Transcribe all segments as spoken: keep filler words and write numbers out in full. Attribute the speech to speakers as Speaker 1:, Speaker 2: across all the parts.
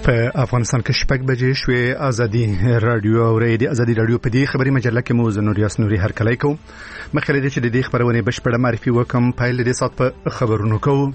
Speaker 1: په افغانستان کې شپږ بجې شوې. ازادي رادیو او ریډي ازادي رادیو په دې خبري مجله کې مو زنور یاسنوري هرکلی کوم. مخکې دې چې د دې خبرونه بشپړه معرفي وکم پایل دې سات په خبرونو کوو.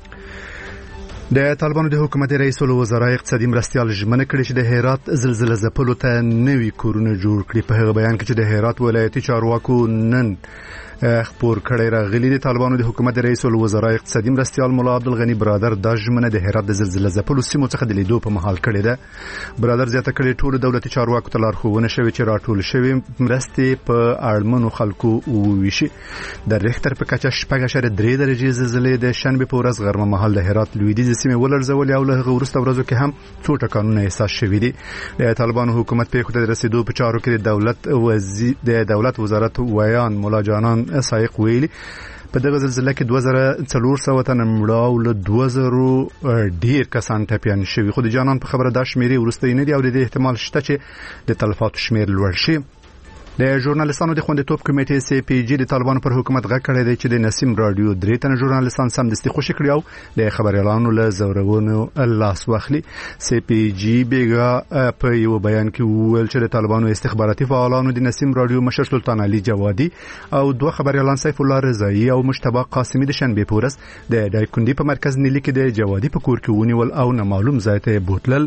Speaker 1: د طالبانو د حکومت رئیس الوزرا اقتصادي مرستيال ژمنه کړې چې د هرات زلزلې ځپلو ته نوي کورونه جوړ کړي. په هغه بیان کې چې د هرات ولایتي چارواکو نن خبر کړی راغلی د طالبانو د حکومت رئیس الوزرا اقتصادي مرستيال مولا عبدالغنی برادر د ژمنه د هرات د زلزلې ځپلو سیمو څخه د لیدو په محل کړی ده. برادر زیاته کړی ټول دولتي چارواکو ته لارښوونه شوې چې راټول شوی مرستې په اړمنو خلکو وویشي. د ریختر په کچه شپږ اعشاریه درې درجې زلزلې د شنبه په ورځ غرمه مهال د هرات لویدیځ سیمه ولړزول او له هغه وروسته ورځو کې هم څو ټکانونه احساس شوي دي. د طالبانو حکومت په خو ته رسیدو په چارو کې د دولت وزیر د دولت وزارت ویان مولا جانان سایق ویلي په دغه زلزلې کې دوه زره څلور سوه تنه مړه او له دوه زره ډیر کسان ټپيان شوي. خو د جانان په خبره دا شمیرې ورسته نه دي او د احتمال شته چې د تلفاتو شمیر لوړ شي. د ژورنالیستانو د خوندیتوب کمیټې سی پی جی د طالبانو پر حکومت غږ کړی دی چې د نسیم رادیو درې تنه ژورنالیستان سمدستي خوشي کړي او د خبريالانو له زورونو لاس واخلي. سی پی جی بیګا په یو بیان کې وویل چې د طالبانو استخباراتي فعالانو د نسیم رادیو مشر سلطان علي جوادي او دوه خبريالان سیف الله رضایی او مجتبی قاسمی د شنبه په ورځ د دایکندي په مرکز نیلي کې د جوادي په کور کې ونیول او نامعلوم ځای ته بوتلل.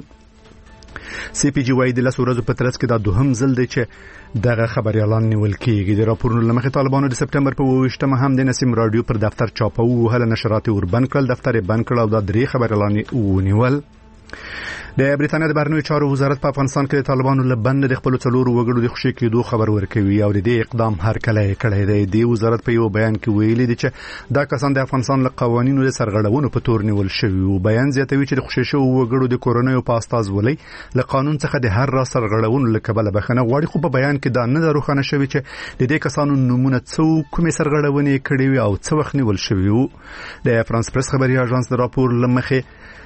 Speaker 1: سی پی جی وايي د لاسو ورځو په ترڅ کې دا دوهم ځل دی چې دغه خبريالان نیول کېږي. د راپورونو لمخې طالبانو د سپټمبر په اوویشتمه هم د نسیم رادیو پر دفتر چاپو هله نشرات وربند کړل، دفتر یې بند کړ او دا درې خبريالان ونیول. د بریتانیا د بهرنیو چارو وزارت په افغانستان کې د طالبانو له بند د خپل څلور وګړو د خوشي کېدو خبر ورکوي او د دې اقدام هرکلی کړی دی. د وزارت په یو بیان کې ویلي دي چې دا کسان د افغانستان له قوانینو د سرغړونو په تور نیول شوي او بیان زیاتوي چې د خوشي شو وګړو د کورونو په استازولۍ له قانون څخه د هر را سرغړونو له کبله بخښنه غواړي. خو په بیان کې دا نه روښانه شوی چې د دې کسانو نمونه څو کومې سرغړونې کړې وي او څو وخت نیول شوی وو. د فرانس پریس خبري اژانس د راپور لمخې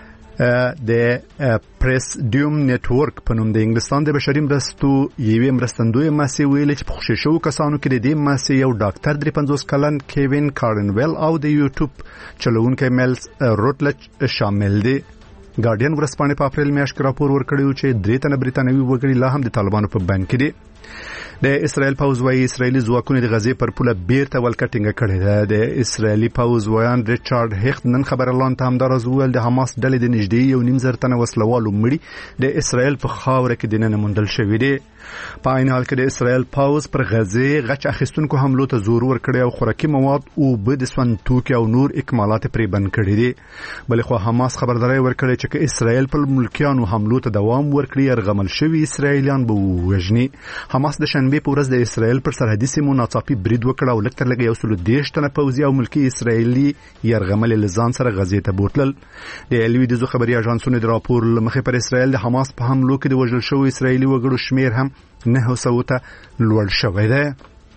Speaker 1: د پریس ډیوم نتورک په نوم د انګلستان د بشري مرستو یوې مرستندوی ماسي ویل چې په خوشي شو کسانو کې د دې ماسي یو ډاکټر درې پنځوس کلن کیوین کارنویل او د یوټیوب چلوونکی میلز روټلچ شامل دي. ګارډین ورسپانې په اپریل میاشت کې راپور ورکړی چې درې تنه بریتانوي وګړي لا هم د طالبانو په بند کې دي. د اسرائیل پوز وايي اسرائیلي ځواکونه د غزې پر پوله بیرته ولکټینګ کړي ده. د اسرائیلي پوز وایان ریچارډ هیخت نن خبرلان ته هم دراز ویل د حماس ډلې د نږدې یو نیم زر تنه وسلوالو مړي د اسرائیل په خاوره کې د نن موندل شوې دي. په عین حال کې د اسرائیل پوز پر غزې غچ اخیستونکو حملو ته زور ورکړي او خوراکي مواد او بد سون توکي او نور اکمالات پرې بند کړي دي. بل خو حماس خبرداري ورکړي چې اسرائیل په ملکیانو حملو ته دوام ورکړي يرغمل شوی اسرائیلیان به وژني. حماس د شنبه په ورځ د اسرائیل پر سرحدي سیمو ناڅاپي برید وکړ او لکه لګي یو سل دیش تنه پوځي او ملکی اسرائیلي يرغمل لزان سره غزې ته بوتلل. د لویدیځو خبري اژانسونو د راپور لمخې پر اسرائیل د حماس په حملو کې د وژل شوی اسرائیلي وګړو شمیر هم نه سوه ته لوړ شوی دی.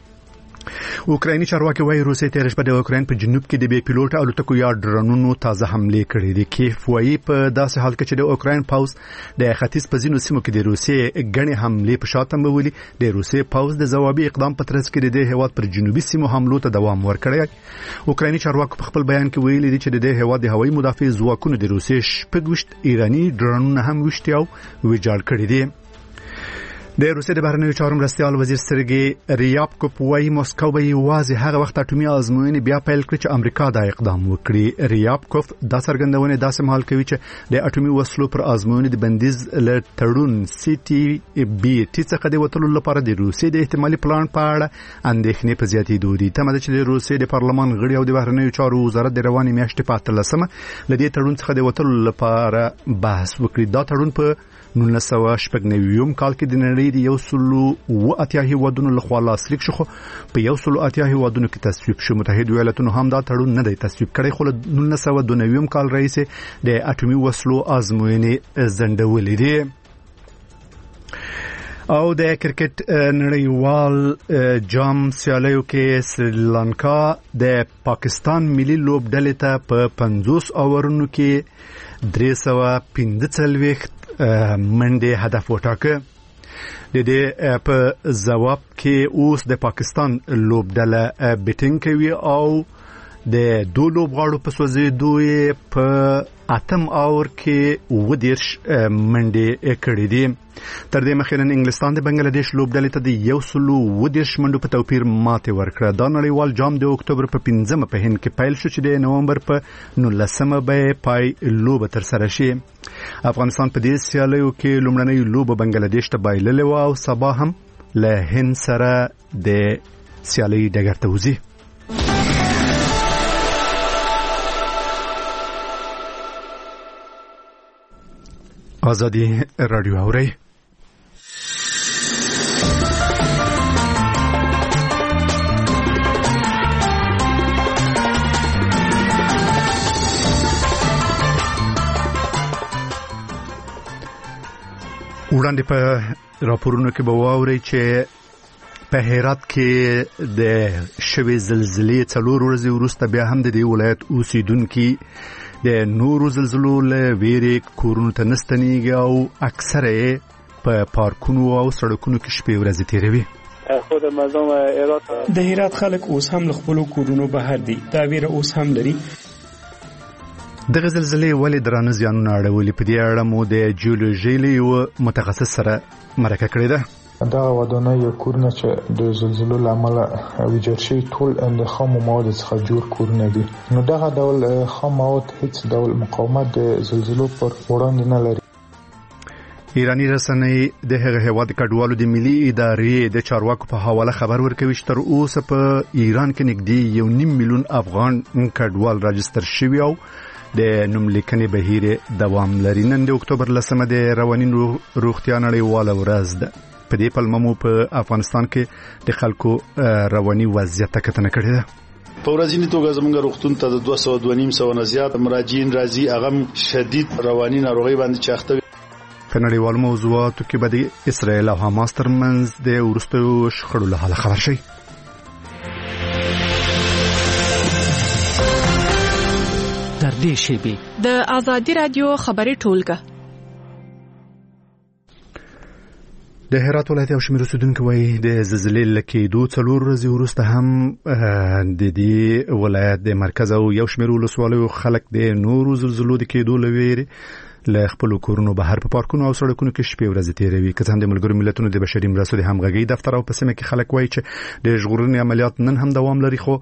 Speaker 1: اوکرایني چارواکي وايي روسیې تیر شپه د اوکراین په جنوب کې د بي پیلوټ الوتکو یا ډرونونو تازه حمله کړې دي. کیف وايي په داسې حال کې چې د اوکراین پاوز د ختیځ په ځینو سیمو کې د روسیې غني حمله په شاته مولي د روسیې پاوز د ځوابي اقدام په ترڅ کې د هیواد پر جنوبي سیمو حملو ته دوام ورکړی. اوکرایني چارواکي په خپل بیان کې ویلي دي چې د هیواد د هوایي مدافع ځواکونو د روسیې شپږوشت ایراني ډرونونه هم وشتي او ویجاړ کړي دي. د روسیې د بهرنیو چارو مرستيال وزیر سرګي ریابکوف وايي مسکو به یوازې هغه وخت اټومي ازموینې بیا پیل کړي چې امریکا دا اقدام وکړي. ریابکوف دا څرګندونه داسې مهال کوي چې د اټومي وسلو پر ازموینې د بندیز له تړون سی ټي بي ټي څخه د وټلو لپاره د روسیې د احتمالي پلان په اړه اندېښنې په زیاتېدو دي. تمه ده چې د روسیې د پارلمان غړي او د بهرنیو چارو وزارت د رواني میاشتې په اتلسمه له دې تړون څخه د وټلو لپاره بحث وکړي. دا تړون په نولس سوه شپږ نوي کال کې د نړۍ د یو سلو و اتیا هیوادونو لخوا لاسلیک شو، په یو سلو اتیا هیوادونو کې تصویب شو. متحده ایالاتونو هم دا تړون نه دی تصویب کړی، خو له نولس سوه دوه نوي کال راهیسې د اټومي وسلو ازموینې ځنډولې دي. او د کرکټ نړیوال جام سیالیو کې سریلانکا د پاکستان ملي لوبډلې ته په پنځوس اورونو کې درې سوه پنځه څلوېښت منډې هدف وټاکه. د دې په ځواب کې اوس د پاکستان لوبډله بیټینګ کوي او د دوه لوبغاړو په سوځېدو په اتم اور کې ودیرش منډې کړې دي. تر دې مخکې نن انګلستان د بنگلاديش لوبډلې ته د یو سلو ودیرش منډو په توپیر ماتې ورکړه. دا نړیوال جام د اکتوبر په پنځمه په هند کې پیل شو چې د نومبر په نولسمه به پای لوبه تر سره شي. افغانستان په دې سیالیو کې لومړنۍ لوبه بنگلاديش ته بایللې و او سبا هم له هند سره د سیالي ډګر ته وځي. آزادی رادیو اوري. وړاندې په راپورونو کې به واورئ چې په هرات کې د شوې زلزلې څلور ورځې وروسته بیا هم د دې ولایت اوسیدونکي د نورو زلزلو له ویرې کورونو ته نستنیږي او اکثره په پارکونو او سړکونو کې شپې ورځې تیروي.
Speaker 2: خود مردم هرات
Speaker 3: د هرات خلک اوس هم له خپلو کورونو بهر دي. دا ویره اوس هم لري.
Speaker 1: دغه زلزلې ولې درانه زیانونه اړولي؟ په دې اړه مو د جیولوژي له یو متخصص سره مرکه کړې ده.
Speaker 4: دا ودانه یو کورونه چې د زلزلو لامل ویجاړ شوي ټول د خامو موادو څخه جوړ کورونه دي. نو دغه ډول خام مواد هیڅ ډول مقاومت د زلزلو پر وړاندې نه لري.
Speaker 1: ایرانی رسنۍ د هغه هیواد کډوالو د ملي ادارې د چارواکو په حواله خبر ورکوي چې تر اوسه په ایران کې نږدې یو نیم میلیون افغان کډوال راجستر شوي او د نوملیکنې بهیر دوام لري. نن د اکتوبر لسمه د رواني روغتیا نړیواله ورځ ده. په دې پلمه مو په افغانستان کې د خلکو رواني وضعیت ته کتنه کړې ده.
Speaker 5: په ورځنی توګه زموږ روغتون ته د دوه سوه دوه نیم سوه نه زیات مراجعین راځي. هغه شدید رواني ناروغي باندې چې اخته وي.
Speaker 1: په نړیوالو موضوعاتو کې به د اسرائیل او حماس ترمنځ د وروستیو شخړو له حاله خبر شي.
Speaker 6: در دې شیبې
Speaker 7: د آزادی رادیو خبري ټولګه.
Speaker 1: د هرات ولایت او شمیر اوسیدونکو وایي د زلزلې له کېدو څلور ورځې وروسته هم د دې ولایت د مرکز او یو شمیر ولسوالیو خلک د نورو زلزلو د کېدو له ویرې له خپل کورونو بهر په پارکونو او سړکونو کې شپې ورځې تیروي. که څه هم د ملګرو ملتونو د بشري مرستو د همغږۍ دفتر او په سیمه کې خلک وایي چې د ژغورنې عملیات نن هم دوام لري، خو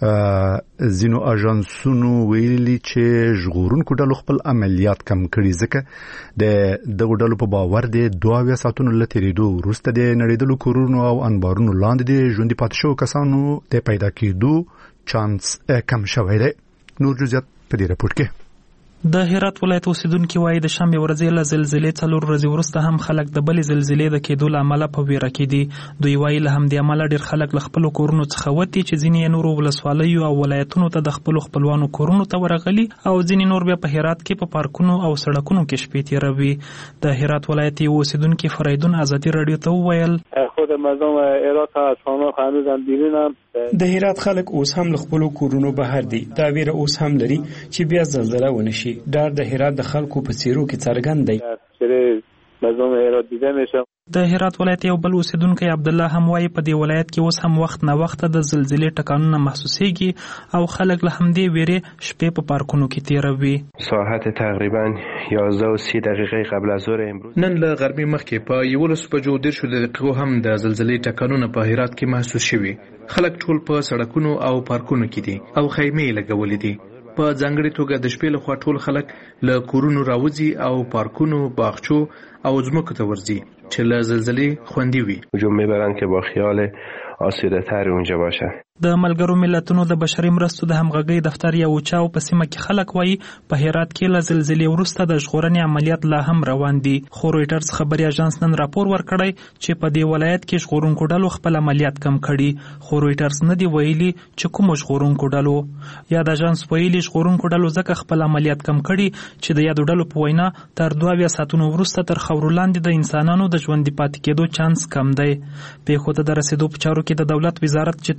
Speaker 1: ځینو اژانسونو ویلي چې ژغورونکو ډلو خپل عملیات کم کړي ځکه د دغو ډلو په باور د دوه اویا ساعتونو له تیریدو وروسته د نړېدلو کورونو او انبارونو لاندې د ژوندي پاتې شوو کسانو د پیدا کېدو چانس کم شوی دی. نور جزئیات په دې راپور کې.
Speaker 8: د هرات ولایت اوسیدونکو وایي د شنبه ورځې له زلزلې څلور ورځې وروسته هم خلک د بلې زلزلې د کېدو له امله په ویره کې دي. دوی وایي له همدې امله ډېر خلک له خپلو کورونو څخه وتي چې ځینې یې نورو ولسوالیو او ولایتونو ته د خپلو خپلوانو کورونو ته ورغلي او ځینې نور بیا په هرات کې په پارکونو او سړکونو کې شپې تیروي. د هرات ولایت اوسیدونکو فریدون آزادی رادیو ته وویل
Speaker 2: خود مردم هرات هستند هنوزم بیرونم.
Speaker 3: د هرات خلک اوس هم له خپلو کورونو بهر دي. دا ویره اوس هم لري چې بیا زلزله ونشي. ډار د هرات د خلکو په څیرو کې څرګند دی.
Speaker 2: مردم هرات دیده میشه.
Speaker 8: د هرات ولایت یو بل اوسیدونکی عبد الله هم وایي په دې ولایت کې اوس هم وخت نه وخت د زلزلې ټکانونه محسوسېږي او خلک له همدې ویرې شپې په پارکونو کې تیروي.
Speaker 9: ساعت تقریبا یازده و سی دقیقه قبل از ظهر امروز
Speaker 10: نن له غربي مخکې په یولس بجو دېرشو دقیقو هم د زلزلې ټکانونه په هرات کې محسوس شوي. خلک ټول په سړکونو او پارکونو کې دي او خیمې لګولې دي. په ځانګړي توګه د شپې لخوا ټول خلک له کورونو راوځي او پارکونو، باغچو او ځمکو ته ورځي چې له زلزلې خوندي وي.
Speaker 9: هجوم میبرند که با خیال آسوده تر اونجا باشه.
Speaker 8: د ملګرو ملتونو د بشري مرستو د همغږۍ دفتر یو چاو په سیمه کې خلک وایي په هرات کې له زلزلې وروسته د ژغورنې عملیات لا هم روان دي. خو رویټرز خبري اژانس نن راپور ورکړی چې په دې ولایت کې ژغورونکو ډلو خپل عملیات کم کړي. خو رویټرز نه دی ویلي چې کوم ژغورونکو ډلو. یا د اژانس ویلي ژغورونکو ډلو ځکه خپل عملیات کم کړي چې د یادو ډلو په وینا تر دوه اویا ساعتونو وروسته تر خاورو لاندې د انسانانو د ژوندي پاتې کېدو چانس کم دی. پیښو ته د رسېدو په چارو کې د دولت وزارت چې طالبان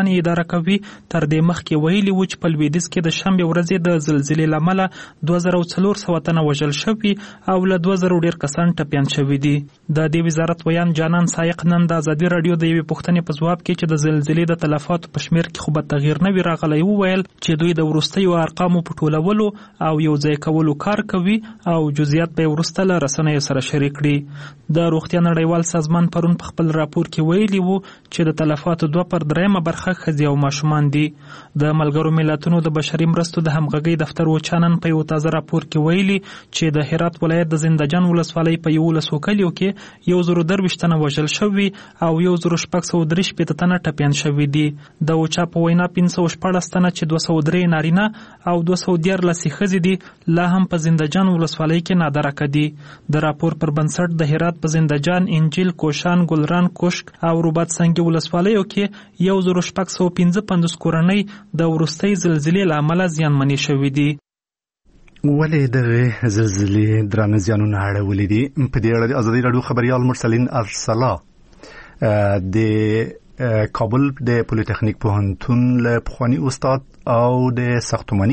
Speaker 8: څارنې اداره کوي تر دې مخکې ویلي و چې په لویدیځ کې د شنبې ورځې د زلزلې له امله دوه زره څلور سوه تنه وژل شوي او له دوه زره ډېر کسان ټپیان شوي دي. د دې وزارت ویان جانان سایق نن د ازادي راډیو د یوې پوښتنې په ځواب کې چې د زلزلې د تلفاتو په شمېر کې خو به تغییر نه وي راغلی وویل چې دوی د وروستیو ارقامو په ټولولو او یو ځای کولو کار کوي او جزئیات به وروسته له رسنیو سره شریک کړي. د روغتیا نړیوال سازمان پرون په خپل راپور کې ویلي وو چې د تلفاتو دوه پر درېیمه برخه ښځې او ماشومان دي. د ملګرو ملتونو د بشري مرستو د همغږۍ دفتر وچانن په یو تازه راپور کې ویلي چې د هرات ولایت د زندهجان ولسوالۍ په یولسو کلیو کې یو زرو درویشت تنه وژل شوي او یو زرو شپږ سوه درې شپېته تنه ټپیان شوي دي. د اوچا په وینا پنځه سوه شپاړس تنه چې دوه سوه درې نارینه او دوه سوه دیارلس ښځې دي لا هم په زندهجان ولسوالۍ کې نادرکه دي. د راپور پر بنسټ د هرات په زندهجان، انجیل، کوشان، ګلران، کوشک او رباط سنگي ولسوالیو کې یو زرو شپږ سوه پنځه پنځوس کورنۍ د وروستۍ زلزلې له امله زیانمنې شوي دي.
Speaker 1: ولې دغه زلزلې درانه زیانونه اړولي دي؟ په دې اړه د ازادي راډیو خبريال مرسلین ارسلا د کابل د پولیټیکنیک پوهنتون له پخوانی استاد او د ساختماني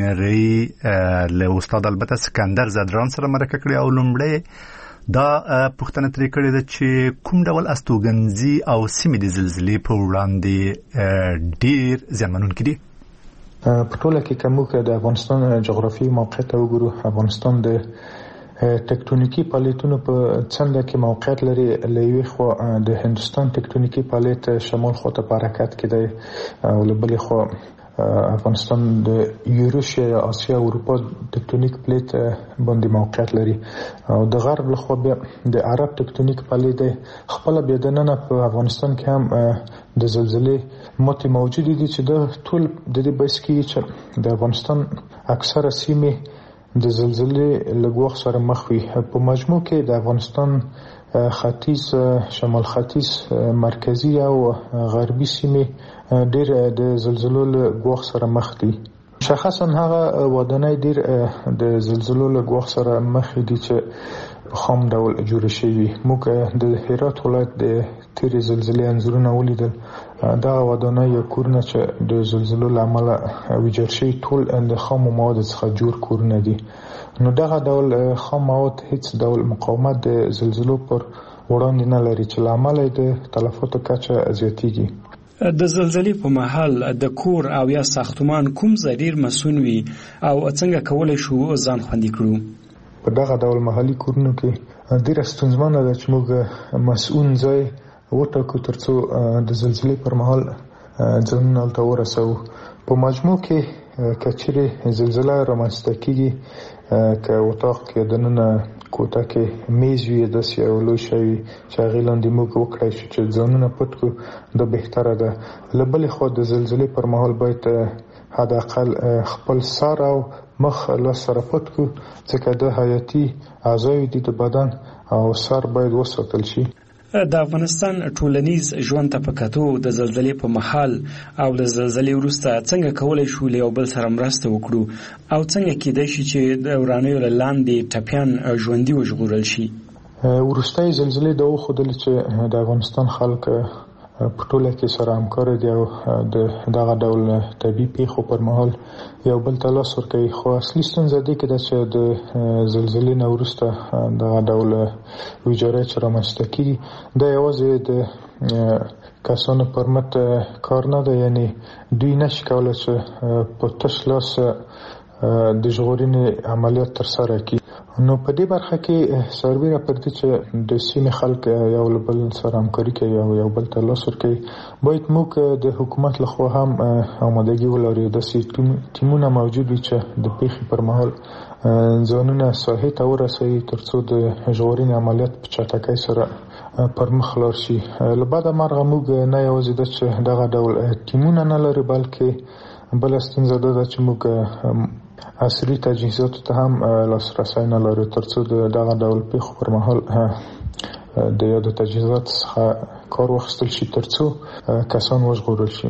Speaker 1: انجینرۍ له استاد البته سکندر زدران سره مرکه کړې او لومړی دا پوښتنه ترې کړې ده چې کوم ډول استوګنځي او سیمې د زلزلې په وړاندې ډېر زیانمنونکي دي؟
Speaker 4: په ټوله کې که موږ د افغانستان جغرافیایي موقعیت ته وګورو، افغانستان د ټکټونیکي فعالیتونو په څنډه کې موقعیت لري. له یوې خوا د هندوستان ټکټونیکي فعالیت شمال خواته په حرکت کې دی او له بلې خوا افغانستان د یوروشیا یا آسیا اروپا ټکټونیک پلیت باندې موقعیت لري او د غرب له خوا بیا د عرب ټکټونیک پلیت دی. خپله بیا دننه په افغانستان کې هم د زلزلې ماتې موجودې دي چې د ټول د دې بحث کېږي چې د افغانستان اکثره سیمې د زلزلې له ګواښ سره مخ وي. په مجموع کې د افغانستان ختیځ، شمال ختیځ، مرکزي او غربي سیمې ډېر د زلزلو له ګواښ سره مخ دي. مشخصا هغه ودانۍ ډېر د زلزلو له ګواښ سره مخ دي چې په خام ډول جوړ شوي. موږ د هرات ولایت د تیرې زلزلې انځورونه ولیدل. دغه ودانۍ یا کورونه چې د زلزلو له امله ویجاړ شوي ټول د خامو موادو څخه جوړ کورونه دي. نو دغه ډول خام مواد هیڅ ډول مقاومت د زلزلو پر وړاندې نه لري چې له امله د تلفاتو کچه زیاتیږي.
Speaker 3: د زلزلې په مهال د کور او یا ساختمان کوم ځای ډېر مسون وي او څنګه کولی شو ځان خوندي کړو؟
Speaker 4: په دغه ډول محلي کورونو کې ډېره ستونزمنه ده چې موږ مسؤون ځای وټاکو ترڅو د زلزلې پر مهال ځانونه هلته ورسوو. په مجموع کې که چیرې زلزله رامنځته کېږي، که اتاق کې دننه کوټه کې میز وي، داسې یو لوی شی وي چې هغې لاندې موږ وکړای شو چې ځانونه پټ کړو، دا بهتره ده. له بلې خوا د زلزلې پر مهال باید حداقل خپل سر او مخ لاس سره پټ کړو ځکه د حیاتي اعضاوې دي د بدن او سر باید وساتل شي.
Speaker 3: د افغانستان ټولنیز ژوند ته په کتو د زلزلې په مهال او د زلزلې وروسته څنګه کولی شو له یو بل سره مرسته وکړو او څنګه کېدای شي چې د ورانیو له لاندې ټپیان ژوندي وژغورل شي؟
Speaker 4: وروستۍ زلزلې دا وښودل چې د افغانستان خلک په ټوله کې سره همکار دي او د دغه ډول طبیعي پیښو پر مهال یو بل ته لاس ورکوي. خو اصلي ستونزه دې کې ده چې د زلزلې نه وروسته دغه ډول ویجاړۍ چې رامنځته کېږي دا یوازې د کسانو پر مټ کار نه ده، یعنې دوی نشي کولی چې په تش لاس د ژغورنې عملیات ترسره کړي. نو په دې برخه کې سربیره پر دې چې د سیمې خلک یو له بل سره همکاري کوي او یو بل ته لاس ورکوي، باید موږ د حکومت لخوا هم آمادګي ولرو. داسې ټیمونه موجود وي چې د پیښې پر مهال ځانونه ساحې ته ورسوي ترڅو د ژغورنې عملیات په چټکۍ سره پر مخ لاړ شي. له بده مرغه موږ نه یوازې ده چې دغه ډول ټیمونه نه لرو، بلکې بله ستونزه ده چې موږ عصري تجهیزاتو ته هم لاسرسی نه لرو ترڅو د دغه ډول پیښو پر مهال د یادو تجهیزاتو څخه کار واخیستل شي ترڅو کسان وژغورل شي.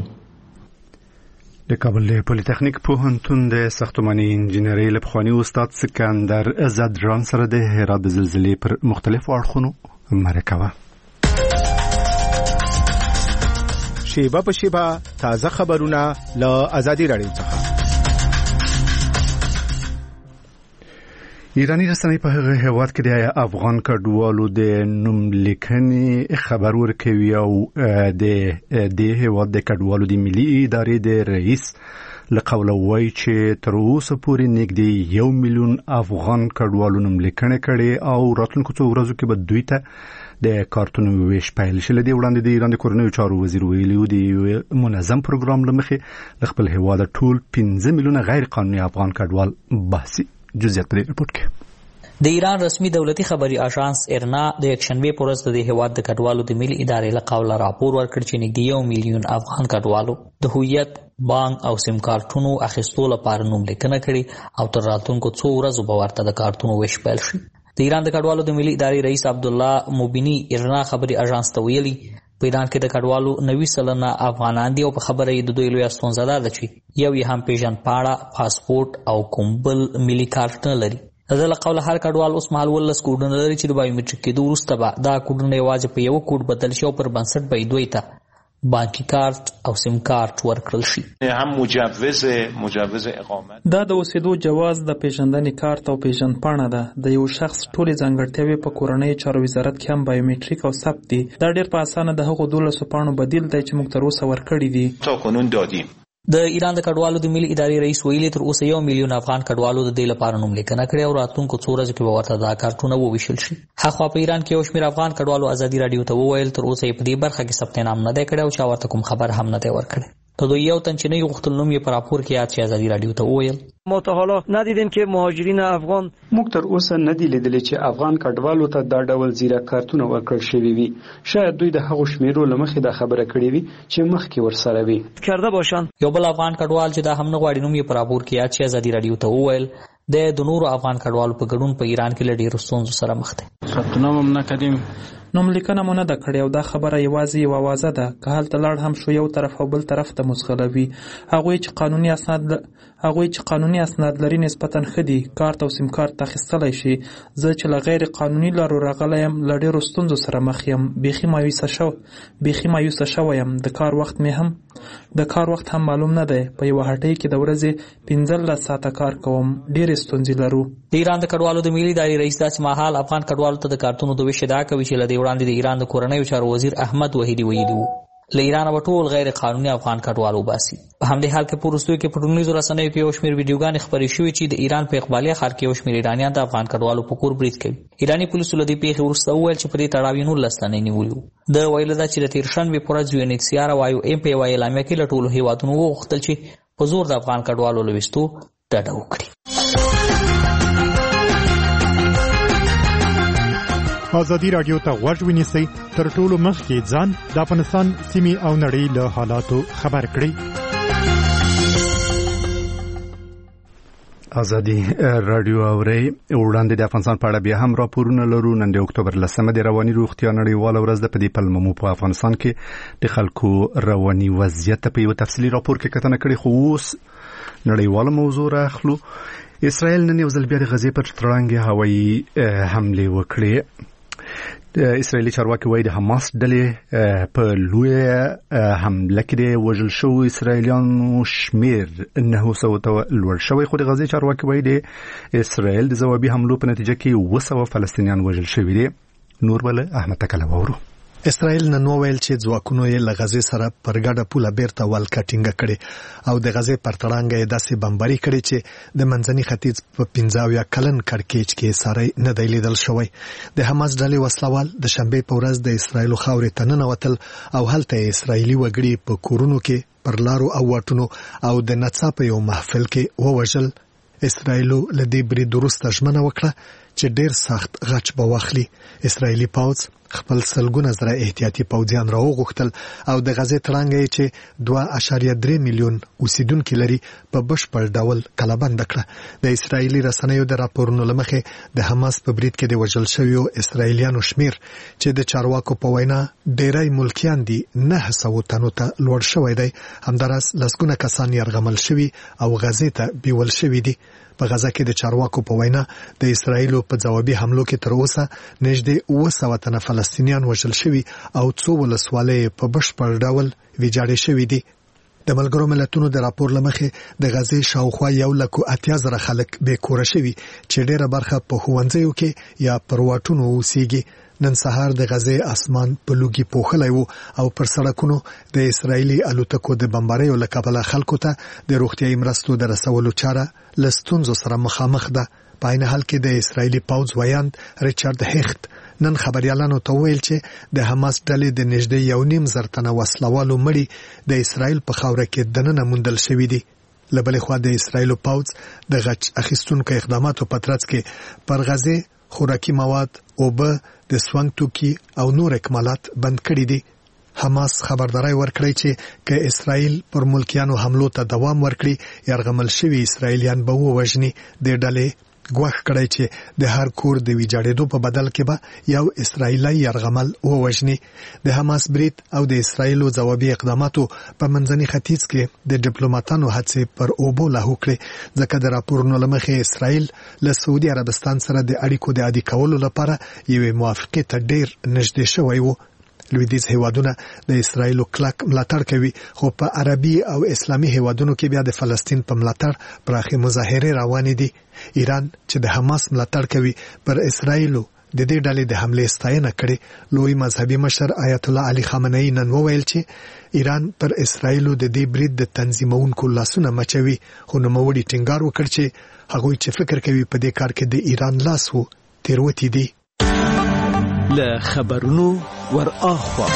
Speaker 1: د کابل پولیټیکنیک پوهنتون د ساختماني انجینرۍ له پخواني استاد سکندر زدران سره د هرات د زلزلې پر مختلفو اړخونو مرکه وه.
Speaker 11: شیبه په شیبه تازه خبرونه له آزادي رادیو څخه.
Speaker 1: ایرانی رسنۍ په هغه هیواد کې د افغان کډوالو د نوم لیکنې خبر ورکوي او د د هیواد د کډوالو د ملي ادارې د رئیس لقوله وایي چې تر اوسه پورې نږدې یو میلیون افغان کډوالو نوم لیکنه کړي او راتلونکو څو ورځو کې به دوی ته د کارتونو ویش پیل شي. لدې وړاندې د ایران د کورنیو چارو وزیر ویلي و د منظم پروګرام لمخې د خپل هیواد ټول پنځه میلیونه غیر قانوني افغان کډوال بحثي جزئیات په ریپورت کې.
Speaker 12: د ایران رسمي دولتي خبري اژانس ارنا د یکشنبه پر ورځ د هیواد د کډوالو د ملي ادارې له قوله راپور ورکړ چې نږدې یو میلیون افغان کډوالو د هویت بانک او سیم کارتونو اخیستو لپاره نوم لیکنه کړي او تر راتلونکو څو ورځو به ورته د کارتونو ویش پیل شي. د ایران د کډوالو د ملي ادارې رئیس عبدالله موبینی ارنا خبري اژانس ته ویلي په ایران کې د کډوالو نوي سلنه افغانان دي او په خبره یې د دوی لوی ستونزه ده چې یو یې هم پیژن پاڼه پاسپورت او کوم بل ملي کارت نه لري. د دې له قوله هر کډوال اوس مهال ولس کوډونه لري چې د بایومټریک کېدو وروسته به دا کوډونه یوازې په یو کوډ بدل شي او پر بنسټ به دوی ته بانکي کارت او سیم کارت ورکړل شي.
Speaker 13: هم مجوز مجوز اقامت
Speaker 8: دا د اوسېدو جواز د پیژندنې کارت او پیژن پاڼه ده. د یو شخص ټولې ځانګړتیاوې په کورنۍ چارو وزارت کې هم بایومټریک او ثبت دي. دا ډېر په اسانه د هغو دولسو پاڼو بدیل دی چې موږ تر اوسه ورکړي دي.
Speaker 13: تا کنون دادیم.
Speaker 12: د ایران د کډوالو د ملي ادارې رئیس ویلي تر اوسه یو میلیون افغان کډوالو د دې لپاره نوم لیکنه کړې او راتلونکو څو ورځو کې به ورته دا کارتونه وویشل شي. هغه په ایران کې یو شمېر افغان کډوالو آزادي رادیو ته وویل تر اوسه یې په دې برخه کې ثبت نام نه دی کړی او چا ورته کوم خبر هم نه دی ورکړی. تا دوی یو تن چې نه غوښتل نوم یې په راپور کې یاد شي آزادي رادیو ته وویل
Speaker 14: ما تا حالا ندیدیم که مهاجرین افغان
Speaker 3: موږ تر اوسه نه دی لیدلی چې افغان کډوالو ته دا ډول زیرک کارتونه ورکړل شوي وي. شاید دوی د هغو شمیرو له مخې دا خبره کړې وي چې مخکې ورسره وي
Speaker 14: کرده باشند.
Speaker 12: یو بل افغان کډوال چې دا هم نه غواړي نوم یې په راپور کې یاد شي آزادي رادیو ته وویل د نورو افغان کډوالو په ګډون په ایران کې له ډېرو ستونزو سره مخ دی.
Speaker 15: ثبت نام هم نه کړیم،
Speaker 8: نوم لیکنه مو نه ده کړې او دا خبره یوازې یوه اوازه ده. که هلته لاړ هم شو یو طرف او بل طرف ته مسغلوي. هغوی چې قانوني اسناد ل... هغوی چې قانوني اسناد لري نسبتا ښه دي کارت او سیم کارت اخیستلی شي. زه چې له غیر قانوني لارو راغلی یم له ډېرو ستونزو سره مخ یم. بیخي مایوسه شو بیخي مایوسه شوی یم. د کار وخت مې هم د کار وخت هم معلوم نه دی. په یوه هټۍ کې د ورځې پنځلس ساعته کار کوم. ډېرې ستونزې لرو.
Speaker 12: د ایران د کډوالو د ملي ادارې رئیس داسې مهال افغان کډوالو ته د کارتونو د ویش ادعا کوي چې له دې وړاندې د ایران د کورنیو چارو وزیر احمد وحیدي ویلي وو له ایرانه به ټول غیر قانوني افغان کډوال وباسي. په همدې حال کې په وروستیو کې په ټولنیزو رسنیو کې یو شمېر ویډیوګانې خپرې شوې چې د ایران په اقبالیه ښار کې یو شمېر ایرانیان د افغان کډوالو په کور برید کوي. ایراني پولیسو له دې پیښې وروسته وویل چې په دې تړاو یې نولس تنې نیولي وو. د ویلو ده چې د تېر شنبې په ورځ یو ان ایچ سی آر او آی او ایم په یوه اعلامیه کې له ټولو هېوادونو وغوښتل چې په زور د افغان کډوالو له ویستو ډډه وکړي.
Speaker 16: آزادي رادیو ته غوږ ونیسئ تر ټولو مخکې ځان د افغانستان سیمې او نړۍ له حالاتو خبر کړئ.
Speaker 1: آزادي رادیو اوري وړاندې د افغانستان په اړه بیا هم راپورونه لرو. نن د اکتوبر لسمه د رواني روغتیا نړیواله ورځ ده. په دې پلمه مو په افغانستان کې د خلکو رواني وضعیت په یو تفصیلي راپور کې کتنه کړې. خو اوس نړیواله موضوع راخلو. اسرائیل نن یو ځل بیا د غزې پر تړانګې هوایي حملې وکړې. اسرائیلي چارواکي وایي د حماس ډلې په لویه حمله کې د وژل شوو اسرائیلیانو شمیر نهه سوه ته لوړ شوی. خو د غزې چارواکي وایي د اسرائیل د ځوابي حملو په نتیجه کې اووه سوه فلسطینیان وژل شوي دي. نور بل احمد تکله وورو.
Speaker 17: اسرائیل نن وویل چې ځواکونو یې له غزې سره پر ګډه پوله بیرته ولکه ټینګه کړې او د غزې پر تړانګه یې داسې بمباري کړې چې د منځني ختیځ په پنځه اویا کلن کړکېچ کې ساری نه دی لیدل شوی. د حماس ډلې وسلوال د شنبې په ورځ د اسرائیلو خاورې ته ننوتل او هلته اسرائیلي وګړي په کورونو کې پر لارو او واټونو او د نڅا په یو محفل کې ووژل. اسرائیلو له دې برید وروسته ژمنه وکړه چې ډېر سخت غچ به واخلي. اسرائیلي پوځ خپل سلګونه زره احتیاطي پوځیان راوغوښتل او د غزې تړانګه چې دوه اعشاریه درې میلیون اوسیدونکي لري په بشپړ ډول کلابند کړه. د اسرائیلي رسنیو د راپورونو له مخې د حماس په برید کې د وژل شویو اسرائیلیانو شمیر چې د چارواکو په وینا ډېری ملکیان دي نهه سوه تنو ته لوړ شوی دی. همداراز لسګونه کسان یرغمل شوي او غزې ته بیول شوي دي. په غزا کې د چارواکو په وینا د اسرایل په ځوابي حملو کې تر اوسه نږدې اوه سوه تنه فلسطینیان وژل شوي او څو ولسوالۍ په بشپړ ډول ویجاړې شوې دي. د ملګرو ملتونو د راپور لمخې د غزې شاوخوا یو لک اتیا زره خلک بې کوره شوي چې ډېره برخه په ښوونځیو کې یا پر واټونو اوسېږي. نن سهار د غزې اسمان په لوګي پوښلی وو او پر سړکونو د اسرایلي الوتکو د بمباریو له کبله خلکو ته د روغتیايي مرستو د رسولو چاره له ستونزو سره مخامخ ده. په عین حال کې د اسرایلي پوځ ویاند ریچارډ هیخت نن خبريالانو ته ویل چې د حماس ډلې د نږدې یو نیم زر تنه وسلوالو مړي د اسرایل په خاوره کې دننه موندل شوي دي. له بلې خوا د اسرایل پوځ د غچ اخیستونکو اقداماتو په ترڅ کې پر غزې خوراکي مواد، اوبه، د سونګ توکي او نور اکمالات بند کړي دي. حماس خبرداري ورکړی چې که اسرایل پر ملکیانو حملو ته دوام ورکړي یرغمل شوي اسرایلیان به ووژني. د ډلې ګواښ کړی چې د هر کور د ویجاړېدو په بدل کې به یو اسرایلی یرغمل ووژني. د حماس برید او د اسرایلو ځوابي اقداماتو په منځني ختیځ کې د ډیپلوماټانو هڅې پر اوبو لاهو کړې ځکه د راپورونو له مخې اسرایل له سعودي عربستان سره د اړیکو د عادي کولو لپاره یوې موافقې ته ډېر نږدې شوی و. لویدیځ هیوادونه د اسرایلو کلک ملاتړ کوي خو په عربي او اسلامي هیوادونو کې بیا د فلسطین په ملاتړ پراخه مظاهره روانې دي. ایران چې د حماس ملاتړ کوي پر اسرایلو د دې ډلې د حمله ستاینه کړې. لوی مذهبي مشر آیت الله علي خامنه‌ای نن وویل چې ایران پر اسرایلو د دې برید د تنظیمونکو لاسونه مچوي خو نوموړي ټینګار وکړ چې هغوی چې فکر کوي په دې کار کې د ایران لاس وو تیروتي دي.
Speaker 6: له خبرونو ور اخوا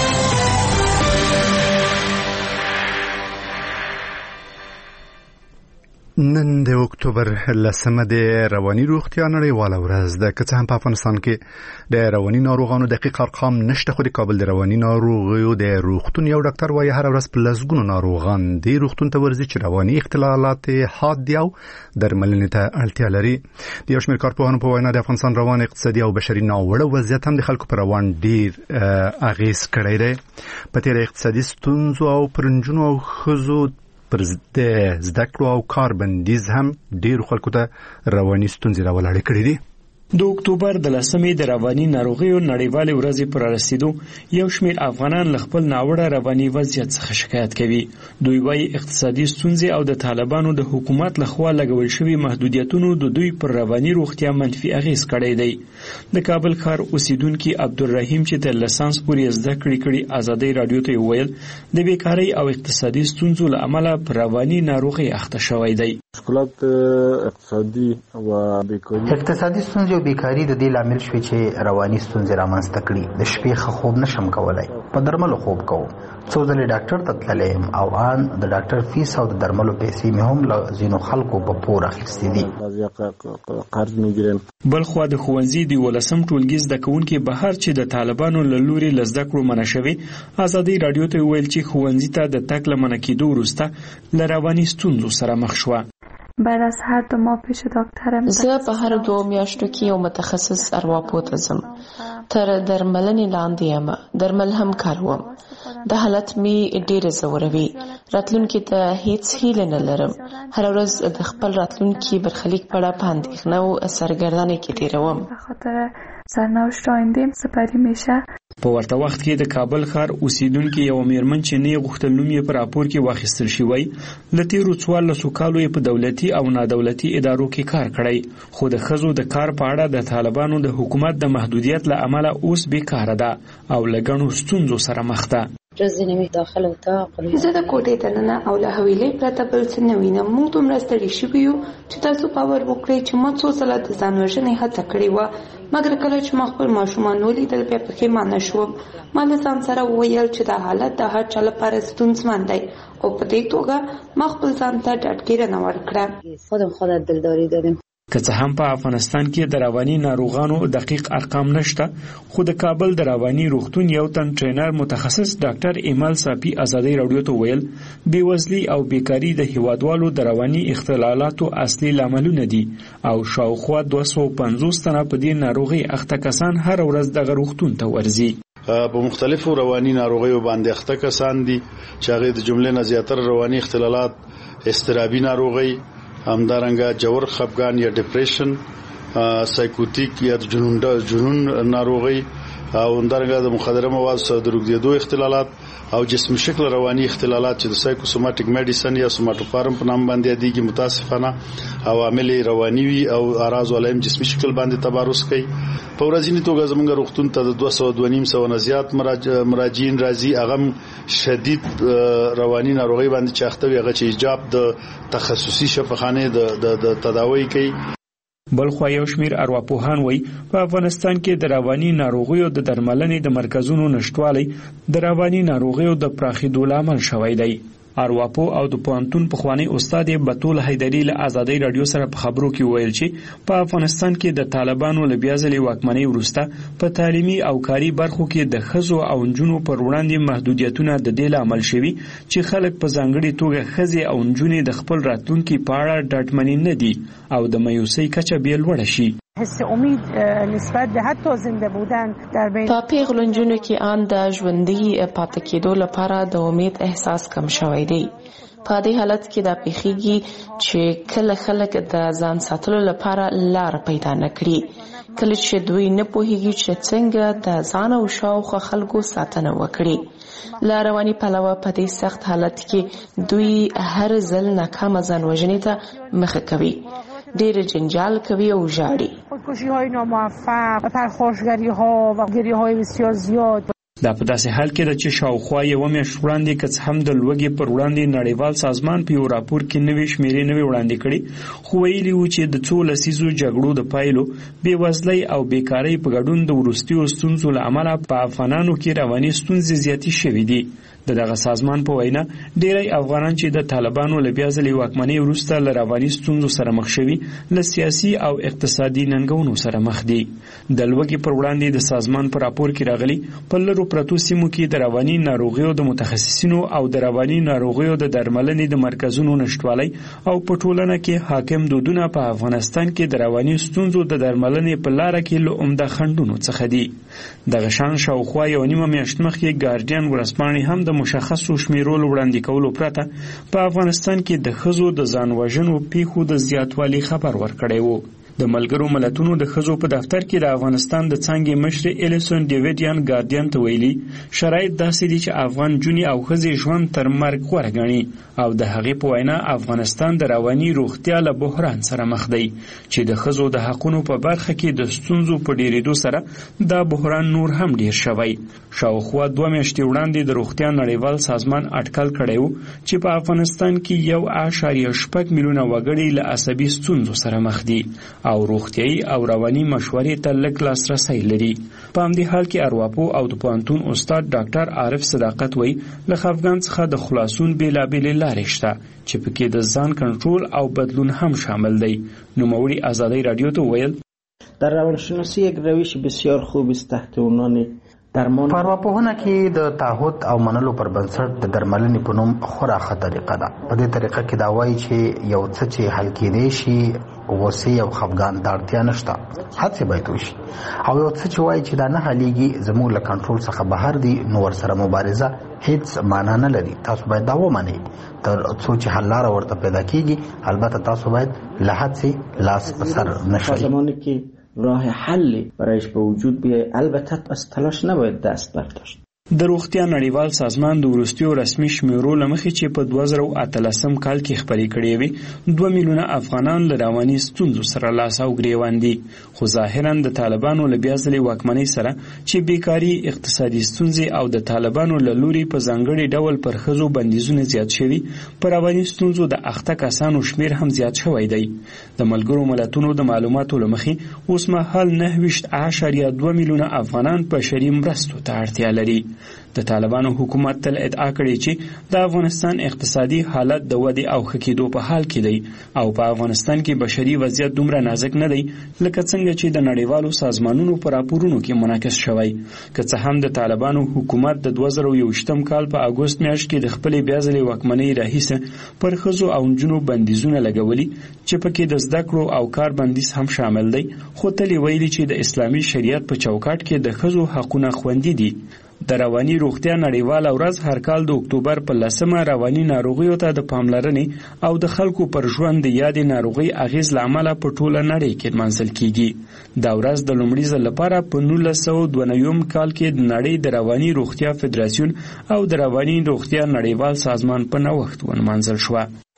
Speaker 1: نن د اکتوبر لسمه د رواني روغتیا نړیواله ورځ ده. که څه هم په افغانستان کې د رواني ناروغانو دقیق ارقام نشته خو د کابل د رواني ناروغیو د روغتون یو ډاکټر وايي هر ورځ په لسګونو ناروغان د روغتون ته ورځي چې رواني اختلالات حاد دي او درملنې ته اړتیا لري. د یو شمېر کارپوهانو په وینا د افغانستان روان اقتصادي او بشري ناوړه وضعیت هم د خلکو په روان ډیر اغیز کړی دی. په تیر اقتصادي ستونزو او پرنجونو او ښځو پر د زده کړو او کار بندیز هم ډیر خلکو ته رواني ستونزې راولاړې کړې دي.
Speaker 3: د اکتوبر د لسمې د رواني ناروغیو نړیوالې ورځې پر رسیدو یو شمېر افغانان له خپل ناوړه رواني وضعیت څخه شکایت کوي. دوی وايي اقتصادي ستونزې او د طالبانو د حکومت لخوا لګول شوي محدودیتونو د دوی پر رواني روغتیا منفي اغیز کړی دی. د کابل ښار اوسیدونکي عبدالرحیم چې د لسانس پورې زده کړې کړي ازادي رادیو ته ویل د بیکارۍ او اقتصادي ستونزو له امله پر رواني ناروغي اخته شوی دی.
Speaker 15: مشکلات اقتصادي او بیکاري
Speaker 18: اقتصادي ستونزې او بیکاري د دې لامل شوي چې رواني ستونزې رامنځته کړي. د شپې ښه خوب نشم کولای، په درملو خوب کوم، څو ځلې ډاکټر ته تللی یم او ان د ډاکټر فیس او د درملو پیسې مې هم له ځینو خلکو په پور اخیستې دي.
Speaker 15: قرض میګیرم.
Speaker 3: بل خو د ښوونځي د ولسم ټولګي زده کوونکي بهر چې د طالبانو له لوري له زده کړو منع شوي ازادي رادیو ته ویل چې ښوونځي ته د تګ له منع کېدو وروسته له رواني ستونزو سره مخ شوه.
Speaker 19: بعد از هر دو ماه پیش دکترم
Speaker 20: زه په هر دوه میاشتو کې یو متخصص ارواپوه ته ځم. تر درملنې لاندې یم، درمل هم کاروم. د حالت می ډېر زوروي. راتلونکي ته هیڅ هیله نه لرم. هر ورځ د خپل راتلونکي برخلیک په اړه په اندېښنه او سرګردانۍ کې تېروم.
Speaker 19: به خاطر سرنوشت آینده‌ام سپری میشه.
Speaker 3: په ورته وخت کې د کابل ښار اوسیدونکي یو میرمن چې نه غوښتل نوم یې په راپور کې واخیستل شوی له تیرو څوارلسو کالو یې په دولتي او نادولتي ادارو کې کار کړی خو د ښځو د کار په اړه د طالبانو د حکومت د محدودیت له امله اوس بیکاره ده او له ګڼو ستونزو سره مخ ده.
Speaker 19: زه د کوټې دننه او له حویلۍ پرته بل څه نه وینم. موږ دومره ستړي شوي یو چې تاسو باور وکړئ چې ما څو ځله د ځان وژنې هڅه کړې وه، مګر کله چې ما خپل ماشومان ولیدل بیا پښیمانه شوم. ما له ځان سره وویل چې دا حالت د هر چا لپاره ستونزمن دی او په دې توګه ما خپل ځان ته ډاډګیرنه ورکړه.
Speaker 20: خودم خودت دلداری دادم.
Speaker 3: که څه هم په افغانستان کې د رواني ناروغانو دقیق ارقام نشته خو د کابل د رواني روغتون یو تن ټرینر متخصص ډاکټر ایمل صافي ازادي رادیو ته ویل بیوزلي او بیکاری د هیوادوالو د رواني اختلالاتو اصلي لاملونه دي او شاوخوا دوه سوه پنځوس تنه په دې ناروغي اخته کسان هر ورځ د روغتون ته ورځي.
Speaker 5: په مختلفو رواني ناروغیو باندې اخته کسان دي چې هغه د جملې نه زیاتره رواني اختلالات، اضطرابي ناروغي، همدارنګه جوړ خپګان یا ډیپریشن، سایکوټیک یا جنون جنون ناروغي، او همدارنګه د مخدره موادو سره د روغتیادو اختلالات او جسم شکل رواني اختلالات چې د سایکوسوماتیک میډیسن یا سوماتوفارم په نام باندې یادېږي متاسفانه عوامل رواني وي او اعراض ولهم جسمي شکل باندې تبارز کوي. په ورځنی توګه زموږ روغتون ته د دوه سوه دوه نیم سوه نه زیات مراجعین راځي، هغه شدید رواني ناروغي باندې چې اخته وي، هغه چې ایجاب د تخصصي شفاخانه د تداوی کوي.
Speaker 3: بلخو یو شمیر ارواپوهان وایي په افغانستان کې د رواني ناروغیو د درملنې د مرکزونو نشټوالی د رواني ناروغیو د پراخېدو لامل شوی دی. ارواپو او د پوهنتون پخوانی استاد بتول حیدری له آزادۍ رادیو سره په خبرو کې ویل چې په افغانستان کې د طالبانو له بیا ځلې واکمنۍ وروسته په تعلیمي او کاري برخو کې د ښځو او نجونو پر وړاندې محدودیتونه د دې لامل شوي چې خلک په ځانګړې توګه ښځې او نجونې د خپل راتلونکي په اړه ډاډمنې نه دي او د مایوسۍ کچه بیا لوړه شي.
Speaker 21: حس امید نسبت به حتی زنده بودن در بین
Speaker 20: په پیغلو نجونو کې آن د ژوندۍ پاتې کېدو لپاره د امید احساس کم شوی دی. په دې حالت کې دا پیښیږي چې کله خلک د ځان ساتلو لپاره لار پیدا نه کړي، کله چې دوی نه پوهیږي چې څنګه د ځان او شاوخوا خلکو ساتنه وکړي. له رواني پلوه په دې سخت حالت کې دوی هر ځل ناکامه ځان وژنې ته مخه کوي، ډېر جنجال کوي او ژاړي.
Speaker 21: خودکشی‌های ناموفق، پرخاشگری‌ها و گریه‌های بسیار زیاد.
Speaker 3: دا په داسې حال کې ده چې شاوخوا یوه میاشت وړاندې که څه هم د لوږې پر وړاندې نړیوال سازمان په یو راپور کې نوې شمېرې نوې وړاندې کړي، خو ویلي وو چې د څو لسیزو جګړو د پایلو بېوزلۍ او بیکارۍ په ګډون د وروستیو ستونزو له امله په افغانانو کې رواني ستونزې زیاتې شوې دي. د دغه سازمان په وینا ډیری افغانان چې د طالبانو له بیا ځلې واکمنۍ وروسته له رواني ستونزو سره مخ شوي، له سیاسي او اقتصادي ننګونو سره مخ دي. د لوږې پر وړاندې د سازمان په راپور کې راغلي په لرو پرتو سیمو کې د رواني ناروغیو د متخصصینو او د رواني ناروغیو د درملنې د مرکزونو نشټوالی او په ټولنه کې حاکم دودونه په افغانستان کې د رواني ستونزو د درملنې په لاره کې له عمده خنډونو څخه دي. دغه شان شاوخوا یو نیمه میاشت مخکې ګارډین ورځپاڼې هم د مشخصو شمیرولو وړاندې کولو پرته په افغانستان کې د ښځو د ځان وژنو پیښو د زیاتوالي خبر ورکړی و. د ملګرو ملتونو د ښځو په دفتر کې د افغانستان د څانګې مشرې الیسون ډیویډیان ګارډین ته ویلي شرایط داسې دي چې افغان جونې او ښځې ژوند تر مرګ غوره ګڼي او د هغې په وینا افغانستان د رواني روغتیا له بحران سره مخ دی چې د ښځو د حقونو په برخه کې د ستونزو په ډیریدو سره دا بحران نور هم ډیر شوی. شاوخوا دوه میاشتې وړاندې د روغتیا نړیوال سازمان اټکل کړی و چې په افغانستان کې یو اعشاریه شپږ میلیونه وګړي له عصبي ستونزو سره مخ دي او روغتیايي او رواني مشورې ته لږ لاسرسی لري. په همدې حال کې ارواپو او د پوهنتون استاد ډاکټر عارف صداقت وایي له خفګان څخه د خلاصون بېلابېلې لارې شته چې پکې د ځان کنټرول او بدلون هم شامل دی. نوموړي آزادۍ رادیو ته ویل
Speaker 22: در روانشناسی یک روش بسیار خوب است تحت عنوان درمان.
Speaker 18: په ارواپوهنه کې د تعهد او منلو پر بنسټ د درملنې په نوم خورا ښه طریقه ده. په دې طریقه کې دا وایي چې یو څه چې حل کېدی شي غوسې او خفګان ته اړتیا نشته، هڅې باید وشي، او یو څه چې وایي چې دا نه حلیږي زموږ له کنټرول څخه بهر دي نو ورسره مبارزه هیڅ معنا نه لري. تاسو باید دا ومنئ تر څو چې حل لاره ورته پیدا کېږي. البته تاسو باید له هڅې لاس په سر نشئ.
Speaker 22: راه حل برایش به وجود بیاید البته از تلاش نباید دست برداشت.
Speaker 3: د روغتیا نړیوال سازمان د وروستیو رسمي شمیرو له مخې چې په دوه زره اتلسم کال کې خپرې کړې وې دوه میلیونه افغانان له رواني ستونزو سره لاس او ګریوان دي. خو ظاهرا د طالبانو له بیا ځلې واکمنۍ سره چې بیکاري، اقتصادي ستونزې او د طالبانو له لوري په ځانګړي ډول پر ښځو بندیزونه زیات شوي، په رواني ستونزو د اخته کسانو شمیر هم زیات شوی دی. د ملګرو ملتونو د معلوماتو له مخې اوس مهال نهه ویشت اعشاریه دوه میلیونه افغانان بشري مرستو ته اړتیا لري. د طالبانو حکومت تل ادعا کړې چې د افغانستان اقتصادي حالت د ودې او ښه کېدو په حال کې دی او په افغانستان کې بشري وضعیت دومره نازک نه دی لکه څنګه چې د نړیوالو سازمانونو په راپورونو کې منعکس شوی. که څه هم د طالبانو حکومت د دوه زره یوویشتم کال په اګوست میاشت کې د خپلې بیا ځلې واکمنۍ راهیسه پر ښځو او نجونو بندیزونه لګولي چې پکې د زده کړو او کار بندیز هم شامل دی، خو تل ویلي چې د اسلامي شریعت په چوکاټ کې د ښځو حقونه خوندي دي. د رواني روغتیا نړیواله ورځ هر کال د اکتوبر په لسمه رواني ناروغیو ته د پاملرنې او د خلکو پر ژوند د یادې ناروغۍ اغیز له امله په ټوله نړۍ کې نمانځل کیږي. دا ورځ د لومړي ځل لپاره په نولس سوه دوه نوي کال کې د نړۍ د رواني روغتیا فدراسیون او د رواني روغتیا نړیوال سازمان په نوښت ونمانځل شوه.